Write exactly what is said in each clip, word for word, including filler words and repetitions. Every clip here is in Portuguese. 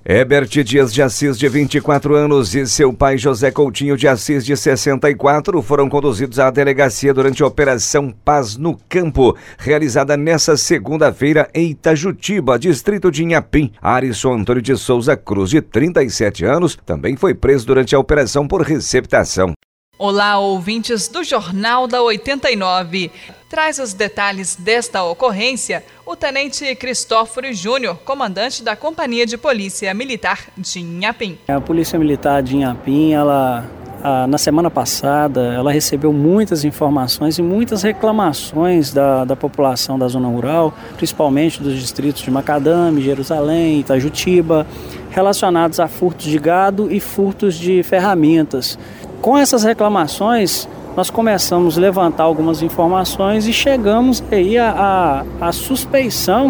Herbert Dias de Assis, de vinte e quatro anos, e seu pai José Coutinho de Assis, de sessenta e quatro, foram conduzidos à delegacia durante a Operação Paz no Campo, realizada nesta segunda-feira em Itajutiba, distrito de Inhapim. Arisson Antônio de Souza Cruz, de trinta e sete anos, também foi preso durante a operação por receptação. Olá, ouvintes do Jornal da oitenta e nove. Traz os detalhes desta ocorrência o tenente Cristóforo Júnior, comandante da Companhia de Polícia Militar de Inhapim. A Polícia Militar de Inhapim, ela, a, na semana passada, ela recebeu muitas informações e muitas reclamações da, da população da zona rural, principalmente dos distritos de Macadame, Jerusalém, Itajutiba, relacionados a furtos de gado e furtos de ferramentas. Com essas reclamações, nós começamos a levantar algumas informações e chegamos aí a, a, a suspeição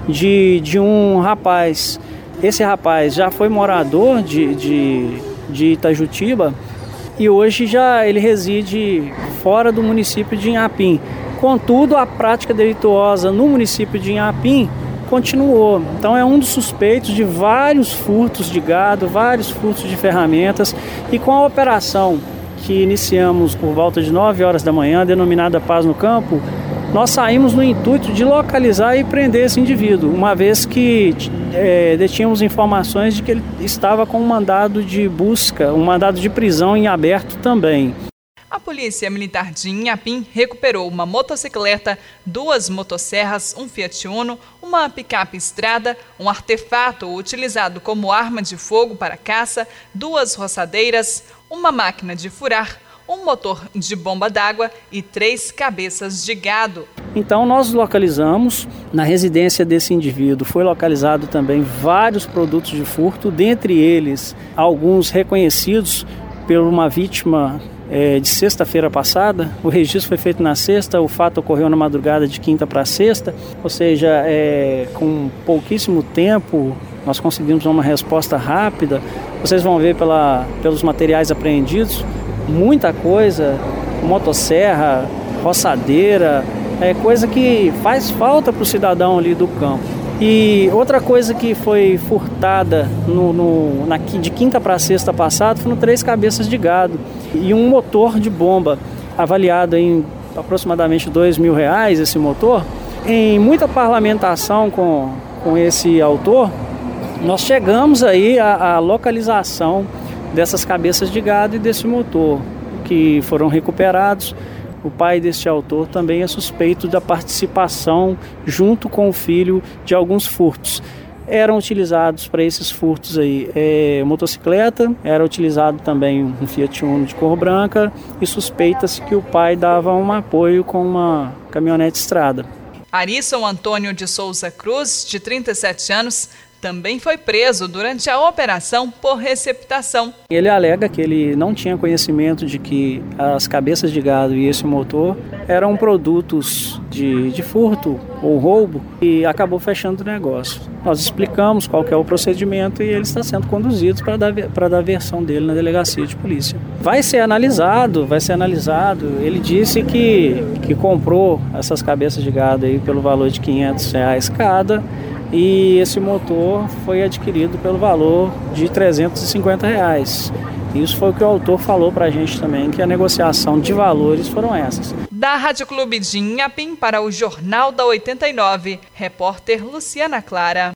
de, de um rapaz. Esse rapaz já foi morador de, de, de Itajutiba e hoje já ele reside fora do município de Inhapim. Contudo, a prática delituosa no município de Inhapim continuou. Então é um dos suspeitos de vários furtos de gado, vários furtos de ferramentas, e com a operação que iniciamos por volta de nove horas da manhã, denominada Paz no Campo, nós saímos no intuito de localizar e prender esse indivíduo, uma vez que é, detínhamos informações de que ele estava com um mandado de busca, um mandado de prisão em aberto também. A Polícia Militar de Inhapim recuperou uma motocicleta, duas motosserras, um Fiat Uno, uma picape Estrada, um artefato utilizado como arma de fogo para caça, duas roçadeiras, uma máquina de furar, um motor de bomba d'água e três cabeças de gado. Então nós localizamos, na residência desse indivíduo, foi localizado também vários produtos de furto, dentre eles alguns reconhecidos por uma vítima É, de sexta-feira passada. O registro foi feito na sexta, o fato ocorreu na madrugada de quinta para sexta, ou seja, é, com pouquíssimo tempo nós conseguimos uma resposta rápida. Vocês vão ver pela, pelos materiais apreendidos, muita coisa, motosserra, roçadeira, é coisa que faz falta para o cidadão ali do campo. E outra coisa que foi furtada no, no, na, de quinta para sexta passada foram três cabeças de gado e um motor de bomba, avaliado em aproximadamente dois mil reais esse motor. Em muita parlamentação com, com esse autor, nós chegamos aí à, à localização dessas cabeças de gado e desse motor, que foram recuperados. O pai deste autor também é suspeito da participação, junto com o filho, de alguns furtos. Eram utilizados para esses furtos aí é, motocicleta, era utilizado também um Fiat Uno de cor branca e suspeita-se que o pai dava um apoio com uma caminhonete Estrada. Arisson Antônio de Souza Cruz, de trinta e sete anos, também foi preso durante a operação por receptação. Ele alega que ele não tinha conhecimento de que as cabeças de gado e esse motor eram produtos de, de furto ou roubo e acabou fechando o negócio. Nós explicamos qual que é o procedimento e ele está sendo conduzido para dar, para dar a versão dele na delegacia de polícia. Vai ser analisado, vai ser analisado. Ele disse que, que comprou essas cabeças de gado aí pelo valor de quinhentos reais cada, e esse motor foi adquirido pelo valor de trezentos e cinquenta reais. Isso foi o que o autor falou para a gente também, que a negociação de valores foram essas. Da Rádio Clube de Inhapim para o Jornal da oitenta e nove, repórter Luciana Clara.